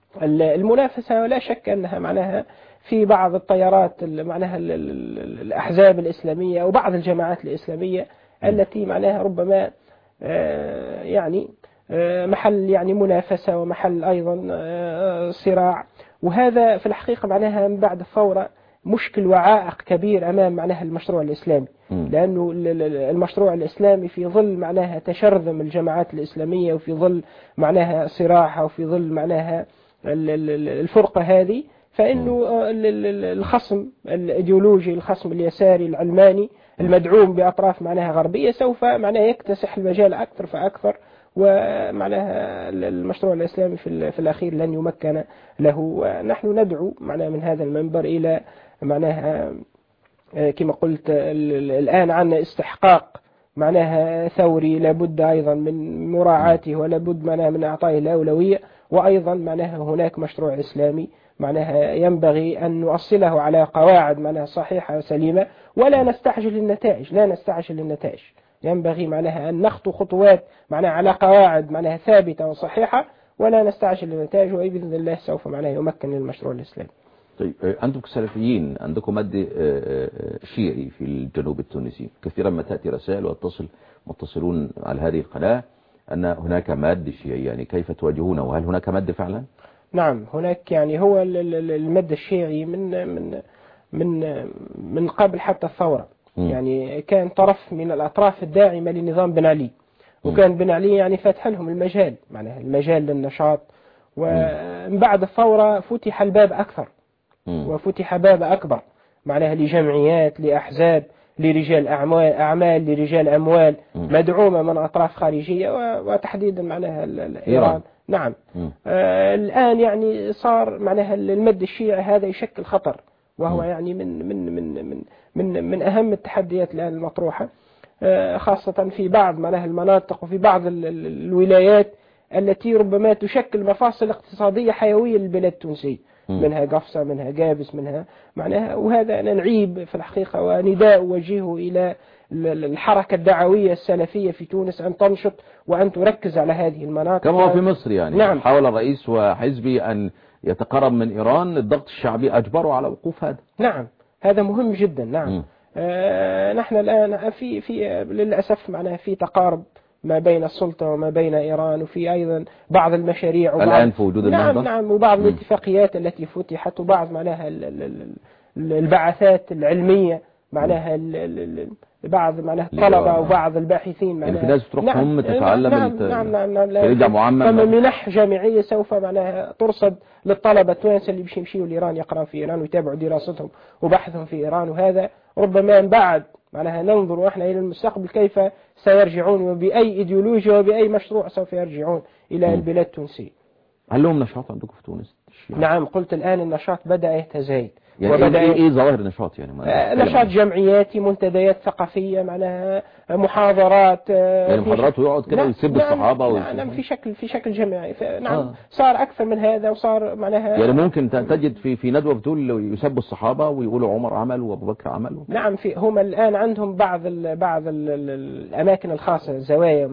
المنافسة لا شك أنها معناها في بعض التيارات معناها الأحزاب الإسلامية وبعض الجماعات الإسلامية التي معناها ربما يعني محل يعني منافسة ومحل أيضا صراع، وهذا في الحقيقة معناها من بعد الثورة مشكل وعائق كبير أمام معناها المشروع الإسلامي، لأنه المشروع الإسلامي في ظل معناها تشرذم الجماعات الإسلامية وفي ظل معناها صراعها وفي ظل معناها الفرقة هذه، فإنه الخصم الإيديولوجي الخصم اليساري العلماني المدعوم بأطراف معناها غربية سوف معناها يكتسح المجال أكثر فأكثر، ومعناها المشروع الإسلامي في الأخير لن يمكن له. ونحن ندعو معناها من هذا المنبر إلى معناها كما قلت الآن عندنا استحقاق معناها ثوري لابد أيضا من مراعاته ولابد معناها من إعطائه الأولوية، وأيضا معناها هناك مشروع إسلامي معناها ينبغي أن نؤصله على قواعد معناها صحيحة وسليمة، ولا نستعجل النتائج، لا نستعجل النتائج، ينبغي معناها أن نخطو خطوات معناها على قواعد معناها ثابتة وصحيحة ولا نستعجل النتائج، وبإذن الله سوف معناها يمكن للمشروع الإسلامي. طيب أنتم كسلفيين عندكم مد شيعي في الجنوب التونسي، كثيرا ما تأتي رسائل متصلون على هذه القناة أن هناك مد شيعي، يعني كيف تواجهونه وهل هناك مد فعلا؟ نعم هناك، يعني هو المد الشيعي من قبل حتى الثورة، يعني كان طرف من الأطراف الداعمة لنظام بن علي، وكان بن علي يعني فتح لهم المجال معناها المجال للنشاط، ومن بعد الثورة فتح الباب أكثر وفتح باب أكبر معناها لجمعيات لأحزاب لرجال أعمال لرجال أموال مدعومة من أطراف خارجية وتحديدا معناها إيران. نعم الآن يعني صار معناها المد الشيعي هذا يشكل خطر، وهو يعني من أهم التحديات الآن المطروحة، خاصة في بعض معناها المناطق وفي بعض الولايات التي ربما تشكل مفاصل اقتصادية حيوية للبلاد التونسية، منها قفصة منها قابس منها معناها، وهذا أنا نعيب في الحقيقة ونداء وجهه إلى الحركة الدعوية السلفية في تونس أن تنشط وأن تركز على هذه المناطق كما هو في مصر. يعني نعم. حاول الرئيس وحزبي أن يتقرب من إيران، الضغط الشعبي أجبره على وقوف هذا. نعم هذا مهم جدا. نعم نحن الآن في للأسف معناها في تقارب ما بين السلطة وما بين إيران، وفي أيضا بعض المشاريع الآن في وجود النهضة. نعم وبعض الاتفاقيات التي فتحت وبعض معناها البعثات العلمية معناها بعض معناها الطلبة وبعض الباحثين معناها يعني في ناس بتروح هم تتعلم نعم معمم، فما منح جامعية سوف معناها ترصد للطلبة التوانسة اللي يمشيوا لإيران يقرأوا في إيران ويتابعوا دراستهم وبحثهم في إيران، وهذا ربما من بعد معناها ننظر احنا إلى المستقبل كيف سيرجعون وبأي إيديولوجيا وبأي مشروع سوف يرجعون إلى البلاد التونسية. هل لهم نشاط عندكم في تونس؟ نعم قلت الآن النشاط بدأ يتزايد. يعني وبدأ ايه ظواهر النشاط؟ يعني نشاط جمعياتي منتديات ثقافية معناها محاضرات، يعني محاضرات ويقعد كده ويسب الصحابة نعم في شكل جماعي. نعم صار أكثر من هذا وصار معناها يعني ممكن تجد في ندوة بتقول يسبوا الصحابة ويقولوا عمر عمل وأبو بكر عمل. نعم هم الآن عندهم بعض الأماكن الخاصة الزوايا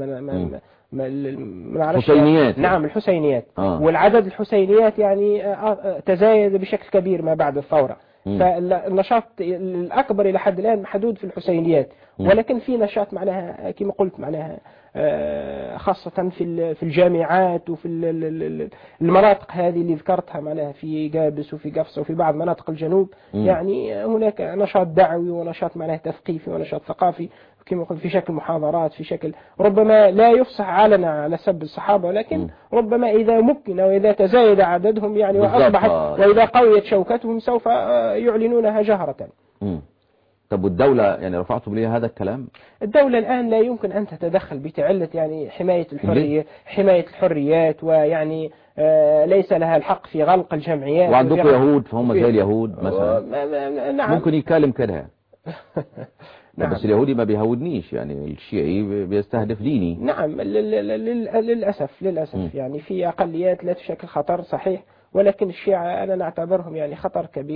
من حسينيات. نعم الحسينيات والعدد الحسينيات يعني تزايد بشكل كبير ما بعد الثورة، فالنشاط الأكبر إلى حد الآن محدود في الحسينيات، ولكن في نشاط معناها كما قلت معناها خاصة في الجامعات وفي المناطق هذه اللي ذكرتها معناها في قابس وفي قفصة وفي بعض مناطق الجنوب. يعني هناك نشاط دعوي ونشاط معناه تثقيفي ونشاط ثقافي كما قلت في شكل محاضرات، في شكل ربما لا يفصح علنا على سب الصحابة، ولكن ربما إذا مكن وإذا تزايد عددهم يعني وأصبحت وإذا قويت شوكتهم سوف يعلنونها جهرة. طب والدولة يعني رفعتم ليه هذا الكلام؟ الدولة الآن لا يمكن أن تتدخل بتعلة يعني حماية الحريات، ويعني ليس لها الحق في غلق الجمعيات. وعندكم يهود فهم زي اليهود مثلا. نعم. ممكن يكلم كده. نعم. بس اليهودي ما بيهودنيش، يعني الشيعي بيستهدف ديني. نعم للأسف يعني في أقليات لا تشكل خطر صحيح، ولكن الشيعة أنا نعتبرهم يعني خطر كبير،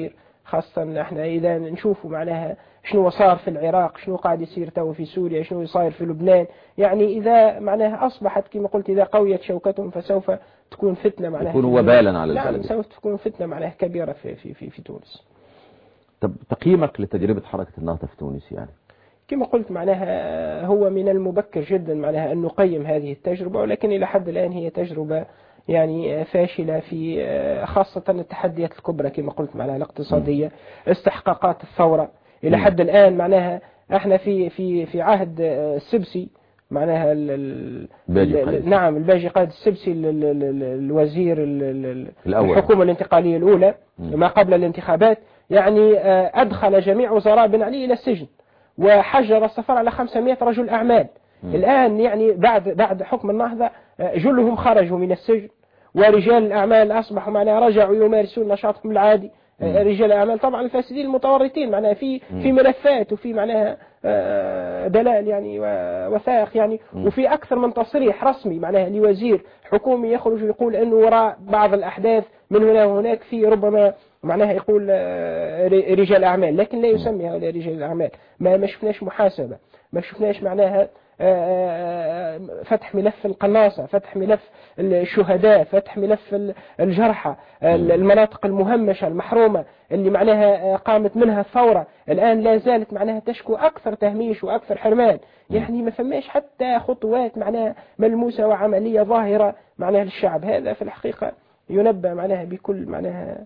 خاصة احنا إذا نشوفوا معناها شنو صار في العراق، شنو قاعد يصير تو في سوريا، شنو صاير في لبنان. يعني إذا معناها أصبحت كما قلت إذا قويت شوكتهم فسوف تكون فتنة معناها يكون وبالا على نعم البلد. سوف تكون فتنة معناها كبيرة في تونس. طب تقييمك لتجربة حركة النهضة في تونس يعني؟ كما قلت معناها هو من المبكر جدا معناها أن نقيم هذه التجربة، ولكن إلى حد الآن هي تجربة يعني فاشلة في خاصة التحديات الكبرى كما قلت معناها الاقتصادية، استحقاقات الثورة. إلى حد الآن معناها احنا في عهد السبسي معناها نعم الباجي قائد السبسي الوزير الحكومة الانتقالية الأولى ما قبل الانتخابات، يعني أدخل جميع وزراء بن علي إلى السجن وحجر السفر على 500 رجل أعمال. الآن يعني بعد حكم النهضة جلهم خرجوا من السجن، ورجال الأعمال أصبحوا معناها رجعوا يمارسون نشاطهم العادي. رجال الأعمال طبعا الفاسدين المتورطين معناها في ملفات وفي معناها دلائل يعني وثائق يعني، وفي أكثر من تصريح رسمي معناها لوزير حكومي يخرج يقول أنه وراء بعض الأحداث من هنا وهناك في ربما معناها يقول رجال أعمال، لكن لا يسمي هؤلاء رجال الأعمال. ما شفناش محاسبة، ما شفناش معناها فتح ملف القناصة، فتح ملف الشهداء، فتح ملف الجرحى، المناطق المهمشة المحرومة اللي معناها قامت منها الثورة الآن لا زالت معناها تشكو أكثر تهميش وأكثر حرمان. يعني ما فماش حتى خطوات معناها ملموسة وعملية ظاهرة معناها للشعب. هذا في الحقيقة ينبأ معناها بكل معناها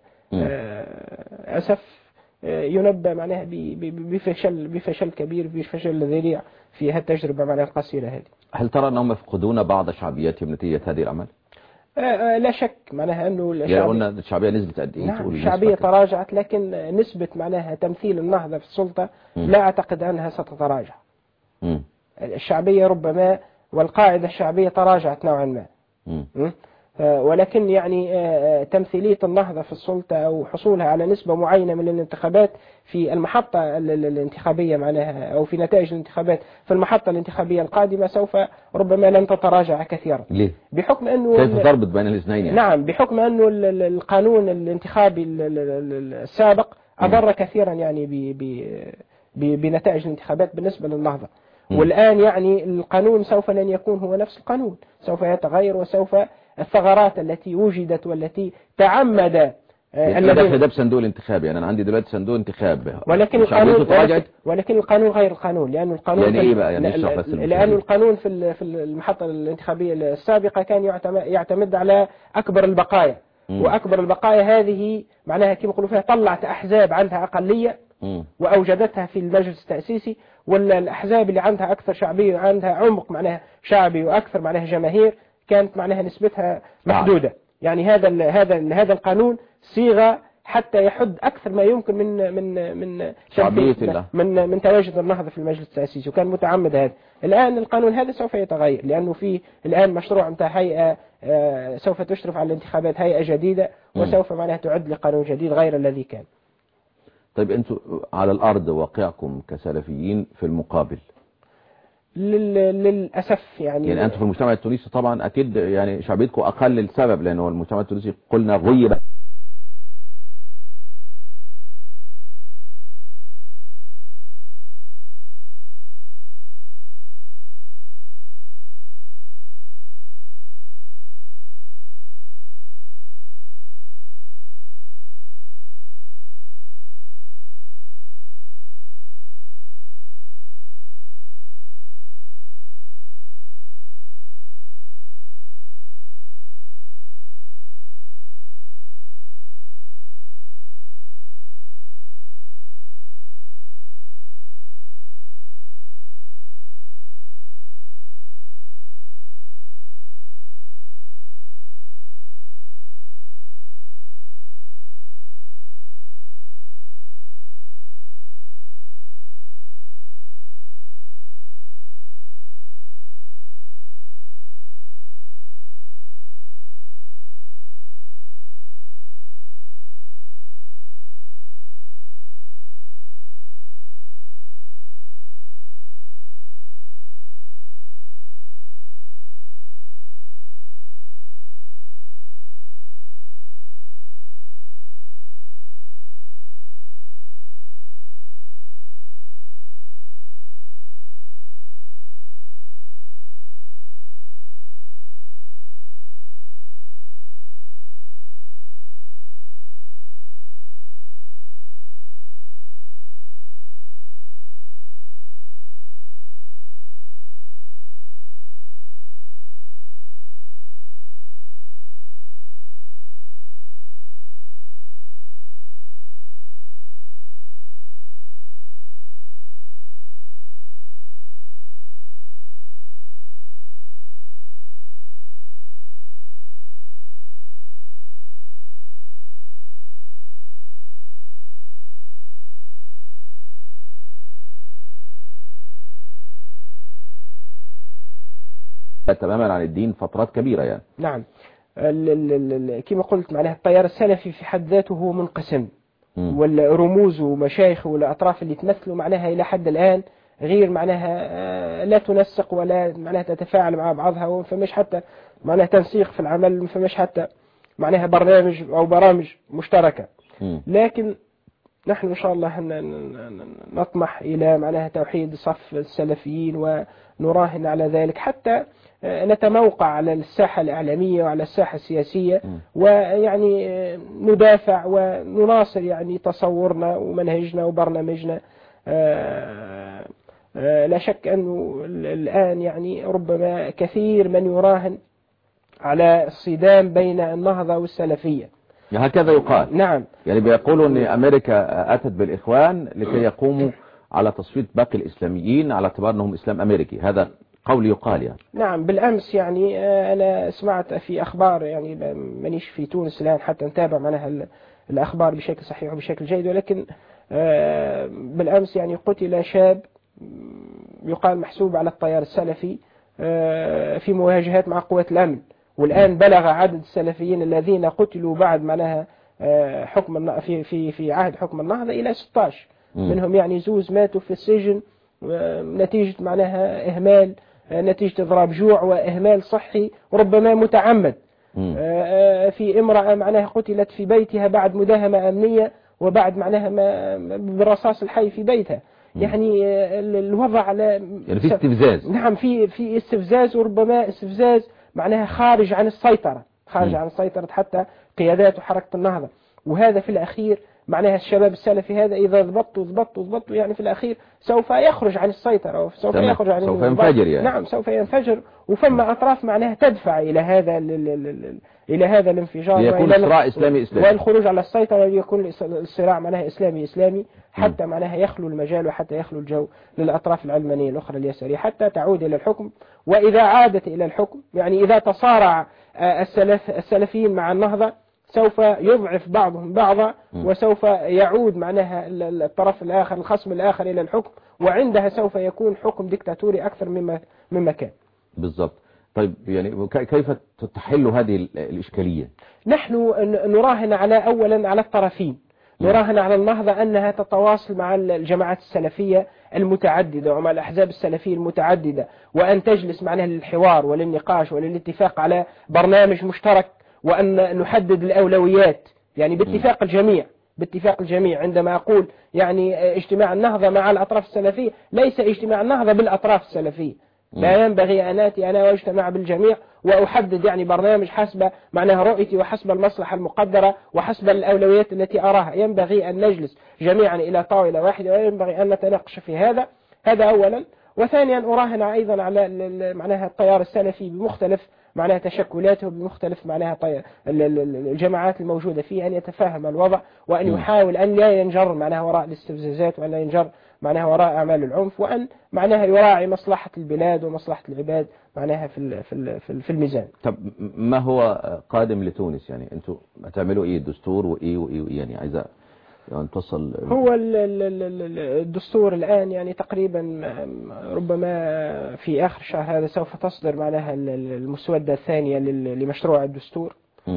أسف، ينبأ معناها بفشل كبير، بفشل ذريع في هالتجربة معناها القصيرة هذه. هل ترى أنهم يفقدون بعض شعبيتهم نتيجة هذه الأعمال؟ لا شك معناها أنه الشعبية نزلت قد إيه؟ نعم الشعبية تراجعت، لكن نسبة معناها تمثيل النهضة في السلطة لا أعتقد أنها ستتراجع. الشعبية ربما والقاعدة الشعبية تراجعت نوعا ما، ولكن يعني تمثيلية النهضة في السلطة أو حصولها على نسبة معينة من الانتخابات في المحطة الانتخابية معناها أو في نتائج الانتخابات في المحطة الانتخابية القادمة سوف ربما لن تتراجع كثيرا. ليه؟ بحكم أنه كيف تربط بين الاثنين يعني؟ نعم بحكم أنه القانون الانتخابي السابق أضر كثيرا يعني بنتائج الانتخابات بالنسبة للنهضة. والآن يعني القانون سوف لن يكون هو نفس القانون، سوف يتغير، وسوف الثغرات التي وجدت والتي تعمد الذين ده بصندوق الانتخاب. يعني أنا عندي دلوقتي صندوق انتخاب، ولكن القانون غير القانون، لأن القانون يعني إيه بقى؟ يعني لأن القانون في المحطة الانتخابية السابقة كان يعتمد على أكبر البقايا، وأكبر البقايا هذه معناها كما يقولوا فيها طلعت أحزاب عندها أقلية وأوجدتها في المجلس التأسيسي، ولا الأحزاب اللي عندها أكثر شعبية وعندها عمق معناها شعبي وأكثر معناها جماهير كانت معناها نسبتها محدودة. يعني هذا القانون صيغة حتى يحد أكثر ما يمكن من شعبية الله من تواجد النهضة في المجلس التأسيسي، وكان متعمد هذا. الآن القانون هذا سوف يتغير، لأنه في الآن مشروع نتاع هيئة سوف تشرف على الانتخابات، هيئة جديدة، وسوف معناها تعد لقانون جديد غير الذي كان. طيب أنتم على الأرض واقعكم كسلفيين في المقابل للأسف يعني أنتم في المجتمع التونسي طبعا أكيد يعني شعبيتكم أقل للسبب، لأنه المجتمع التونسي قلنا غيب تماما عن الدين فترات كبيرة يعني. نعم. كما قلت معناها التيار السلفي في حد ذاته هو منقسم، والرموز ومشايخ والأطراف اللي تمثلوا معناها إلى حد الآن غير معناها لا تنسق ولا معناها تتفاعل مع بعضها، وفمش حتى معناها تنسيق في العمل، فمش حتى معناها برنامج أو برامج مشتركة. لكن نحن إن شاء الله نطمح إلى معناها توحيد صف السلفيين، ونراهن على ذلك حتى نتموقع على الساحة الإعلامية وعلى الساحة السياسية، ويعني ندافع ونناصر يعني تصورنا ومنهجنا وبرنامجنا. لا شك أنه الآن يعني ربما كثير من يراهن على الصدام بين النهضة والسلفية، هكذا يقال. نعم. يعني بيقولوا أن أمريكا أتت بالإخوان لكي يقوموا على تصفية باقي الإسلاميين على اعتبار أنهم إسلام أمريكي، هذا قول يقال يعني. نعم. بالأمس يعني أنا سمعت في أخبار، يعني مانيش في تونس الآن حتى نتابع معناها الأخبار بشكل صحيح وبشكل جيد، ولكن بالأمس يعني قتل شاب يقال محسوب على التيار السلفي في مواجهات مع قوات الأمن، والآن بلغ عدد السلفيين الذين قتلوا بعد معناها حكم في عهد حكم النهضة إلى 16. منهم يعني زوز ماتوا في السجن نتيجة معناها إهمال، نتيجة إضراب جوع وإهمال صحي ربما متعمد. في امرأة معناها قتلت في بيتها بعد مداهمة أمنية وبعد معناها بالرصاص الحي في بيتها. يعني الوضع يعني في استفزاز. نعم، في استفزاز، وربما استفزاز معناها خارج عن السيطرة، خارج عن سيطرة حتى قيادات وحركة النهضة. وهذا في الأخير معناها الشباب السلفي هذا إذا ضبطوا يعني في الأخير سوف يخرج عن السيطرة، وسوف يخرج عن سوف ينفجر يعني. نعم سوف ينفجر، وفما أطراف معناها تدفع إلى هذا الانفجار، يكون صراع إسلامي والخروج على السيطرة، ويكون الصراع معناها إسلامي حتى معناها يخلو المجال وحتى يخلو الجو للأطراف العلمانية الأخرى اليسارية حتى تعود إلى الحكم. وإذا عادت إلى الحكم يعني إذا تصارع السلفيين مع النهضة سوف يضعف بعضهم بعضا، وسوف يعود معناها الطرف الآخر الخصم الآخر إلى الحكم، وعندها سوف يكون حكم ديكتاتوري أكثر مما كان. بالضبط. طيب يعني كيف تحل هذه الإشكالية؟ نحن نراهن أولا على الطرفين، نراهن على النهضة أنها تتواصل مع الجماعات السلفية المتعددة ومع الأحزاب السلفية المتعددة، وأن تجلس معناها للحوار وللنقاش وللاتفاق على برنامج مشترك، وأن نحدد الأولويات يعني باتفاق الجميع. عندما أقول يعني اجتماع النهضة مع الأطراف السلفية ليس اجتماع النهضة بالأطراف السلفية، لا ينبغي أن آتي أنا واجتمع بالجميع وأحدد يعني برنامج حسب معناها رؤيتي وحسب المصلحة المقدرة وحسب الأولويات التي أراها. ينبغي أن نجلس جميعا إلى طاولة واحدة، وينبغي أن نتناقش في هذا أولا. وثانيا أراهن أيضا على معناها التيار السلفي بمختلف معناها تشكلاته، بمختلف معناها الجماعات الموجودة فيه، أن يتفهم الوضع وأن يحاول أن لا ينجر معناها وراء الاستفزازات، وأن لا ينجر معناها وراء أعمال العنف، وأن معناها يراعي مصلحة البلاد ومصلحة العباد معناها في الميزان. طب ما هو قادم لتونس؟ يعني أنتوا هتعملوا إيه؟ دستور وإيه يعني عايزة يعني تصل. هو الدستور الآن يعني تقريبا ربما في آخر الشهر هذا سوف تصدر معناها المسودة الثانية لمشروع الدستور،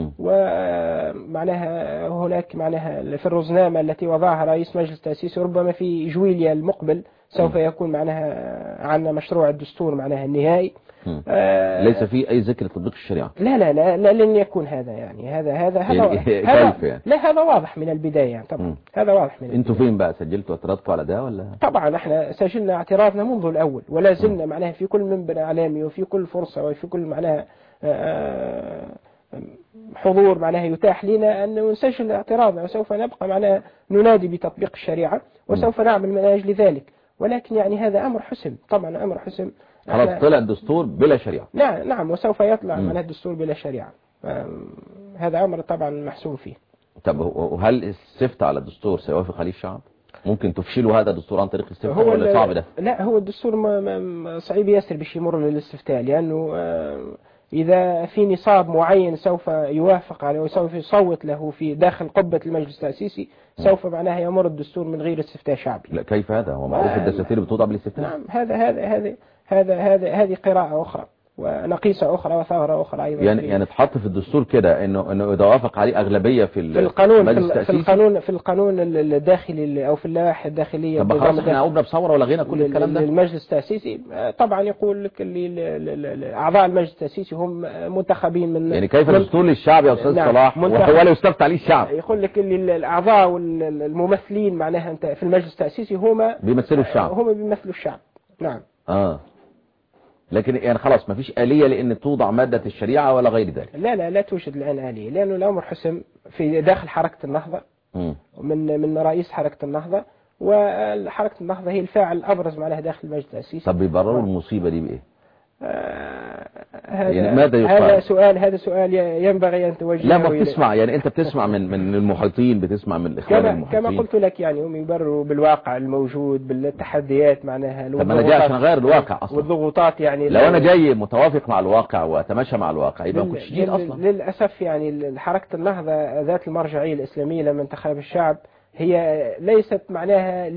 ومعناها هناك معناها في الرزنامة التي وضعها رئيس مجلس التأسيس، وربما في جويليا المقبل سوف يكون معناها عندنا مشروع الدستور معناها النهائي. ليس فيه أي ذكر تطبيق الشريعة. لا لن يكون هذا يعني هذا واضح من البداية يعني. طبعا هذا واضح من البداية. انتوا فين بقى سجلتوا اعتراضكم على ده ولا؟ طبعا احنا سجلنا اعتراضنا منذ الأول، ولا زلنا معناها في كل منبر إعلامي وفي كل فرصة وفي كل معناها حضور معناها يتاح لنا أن نسجل اعتراضنا، وسوف نبقى معناها ننادي بتطبيق الشريعة، وسوف نعمل من أجل ذلك. ولكن يعني هذا أمر حسم، طبعا أمر حسم. خلاص طلع الدستور بلا شريعة. نعم وسوف يطلع معناها الدستور بلا شريعة، هذا أمر طبعا محسوم فيه. طب وهل السفت على الدستور سيوافق عليه الشعب؟ ممكن تفشلوا هذا الدستور عن طريق الاستفتاء ولا صعب ده؟ لا، هو الدستور صعيب ياسر باش يمر للاستفتاء، لأنه إذا في نصاب معين سوف يوافق عليه وسوف يصوت له في داخل قبة المجلس التأسيسي، سوف معناها يمر الدستور من غير استفتاء شعبي. لا كيف هذا؟ هو معروف الدساتير بتوضع بالاستفتاء. نعم، هذه قراءة أخرى. ونقيصة أخرى وثغرة أخرى أيضا. يعني تحط في الدستور كده إنه إذا وافق عليه أغلبية في القانون الداخلي أو في اللوائح الداخلية. طب خلاص احنا عقبنا بثورة ولغينا كل الكلام ده. المجلس التأسيسي طبعا يقول لك أعضاء المجلس التأسيسي هم منتخبين من، يعني كيف دستور للشعب يا أستاذ صلاح وهو لا يستفتى عليه الشعب؟ يقول لك اللي الأعضاء والممثلين معناها أنت في المجلس التأسيسي هم بيمثلوا الشعب. هم بيمثلوا الشعب. نعم. لكن يعني خلاص ما فيش آلية لأن توضع مادة الشريعة ولا غير ذلك. لا توجد الآن آلية، لأنه الأمر حسم في داخل حركة النهضة من رئيس حركة النهضة، وحركة النهضة هي الفاعل الأبرز معناها داخل المجلس التأسيسي. طب بيبرروا المصيبة دي بإيه؟ يعني ماذا يقال؟ هذا سؤال ينبغي أن توجهه. لا ما بتسمع، يعني أنت بتسمع من المحيطين، بتسمع من الإخوان المحيطين. كما قلت لك يعني هم يبرروا بالواقع الموجود، بالتحديات معناها. طب أنا جاي عشان أغير الواقع أصلا. والضغوطات يعني لو أنا جاي متوافق مع الواقع وأتماشى مع الواقع يبقى كنت شديد أصلا. للأسف يعني حركة النهضة ذات المرجعية الإسلامية لما انتخب الشعب هي ليست معناها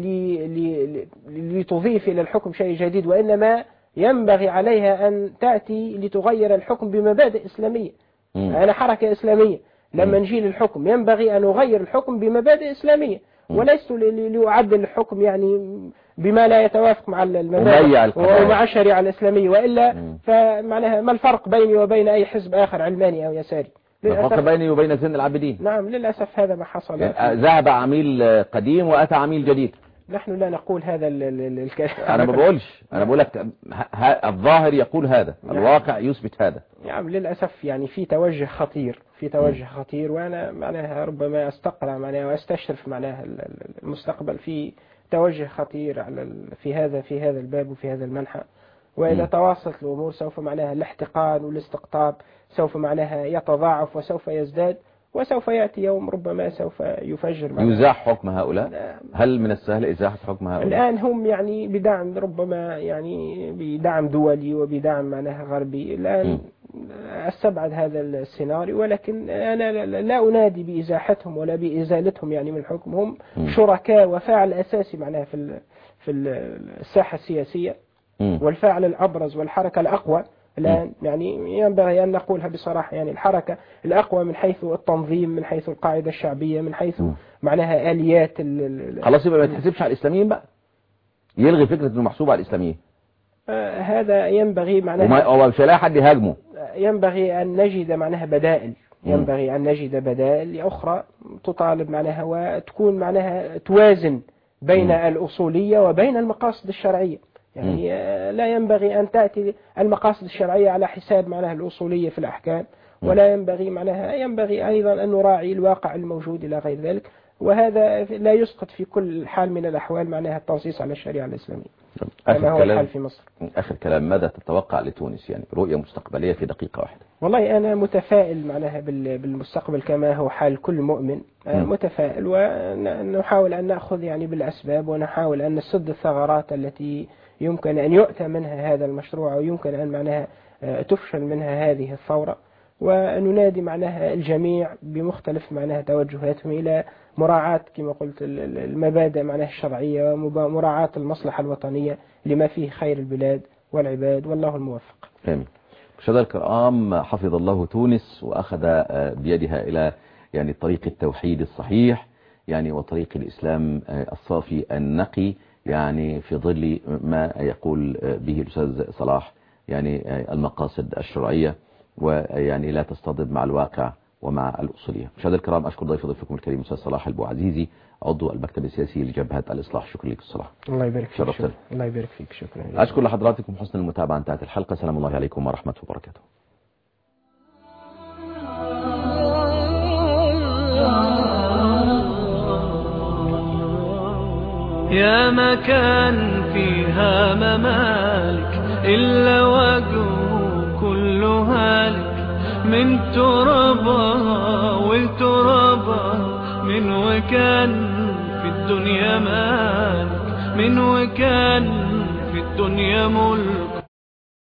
لتضيف إلى الحكم شيء جديد، وإنما ينبغي عليها أن تأتي لتغير الحكم بمبادئ إسلامية. أنا حركة إسلامية، لما نجي للحكم ينبغي أن أغير الحكم بمبادئ إسلامية، وليس لأعدل الحكم يعني بما لا يتوافق مع المبادئ ومع الشريعة الإسلامية، وإلا فمعناها ما الفرق بيني وبين أي حزب آخر علماني أو يساري؟ الفرق بيني وبين زين العابدين. نعم للأسف هذا ما حصل. يعني ذهب عميل قديم وأتى عميل جديد. نحن لا نقول هذا الكلام. أنا ما بقولش، أنا بقول لك الظاهر يقول هذا، الواقع يثبت هذا. نعم للأسف يعني في توجه خطير، وأنا معناها ربما أستقرأ معناها وأستشرف معناها المستقبل في توجه خطير في هذا الباب وفي هذا المنحى. وإذا تواصلت الأمور سوف معناها الاحتقان والاستقطاب سوف معناها يتضاعف وسوف يزداد، وسوف يأتي يوم ربما سوف يفجر. يزاح حكم هؤلاء؟ هل من السهل إزاحة حكم هؤلاء؟ الآن هم يعني بدعم ربما يعني بدعم دولي وبدعم معناها غربي. الآن أستبعد هذا السيناريو، ولكن أنا لا أنادي بإزاحتهم ولا بإزالتهم يعني من الحكم. هم شركاء وفاعل أساسي معناها في الساحة السياسية، والفاعل الأبرز والحركة الأقوى الآن يعني ينبغي أن نقولها بصراحة، يعني الحركة الأقوى من حيث التنظيم، من حيث القاعدة الشعبية، من حيث معناها آليات خلاص يبقى ما يتحسبش على الإسلاميين بقى، يلغي فكرة إنه محسوب على الإسلاميين. هذا ينبغي معناها ومش هيلاقي حد يهاجمه. ينبغي أن نجد معناها بدائل، ينبغي أن نجد بدائل أخرى تطالب معناها وتكون معناها توازن بين الأصولية وبين المقاصد الشرعية. يعني لا ينبغي أن تأتي المقاصد الشرعية على حساب معناها الأصولية في الأحكام، ولا ينبغي أيضا أن نراعي الواقع الموجود إلى غير ذلك، وهذا لا يسقط في كل حال من الأحوال معناها التنصيص على الشريعة الإسلامية كما هو الحال في مصر. آخر كلام، ماذا تتوقع لتونس يعني رؤية مستقبلية في دقيقة واحدة؟ والله أنا متفائل معناها بالمستقبل كما هو حال كل مؤمن. متفائل، ونحاول أن نأخذ يعني بالأسباب، ونحاول أن نسد الثغرات التي يمكن أن يؤتى منها هذا المشروع، ويمكن أن معناها تفشل منها هذه الثورة، وننادي معناها الجميع بمختلف معناها توجهاتهم إلى مراعاة كما قلت المبادئ معناها الشرعية، ومراعاة المصلحة الوطنية لما فيه خير البلاد والعباد، والله الموفق. آمين. مشاهدينا الكرام، حفظ الله تونس وأخذ بيدها إلى يعني طريق التوحيد الصحيح يعني وطريق الإسلام الصافي النقي، يعني في ظل ما يقول به الأستاذ صلاح يعني المقاصد الشرعية، ويعني لا تصطدم مع الواقع ومع الأصولية. مشاهدينا الكرام، أشكر ضيفكم الكريم الأستاذ صلاح البوعزيزي عضو المكتب السياسي لجبهة الإصلاح. شكرا لك صلاح. الله يبارك فيك. الله يبارك فيك. شكرا. أشكر لحضراتكم حسن المتابعة. انتهت الحلقة. سلام الله عليكم ورحمة وبركاته. يا مكان فيها ممالك إلا وجهه كل هالك، من ترابها والترابها، من وكان في الدنيا مالك، من وكان في الدنيا ملك.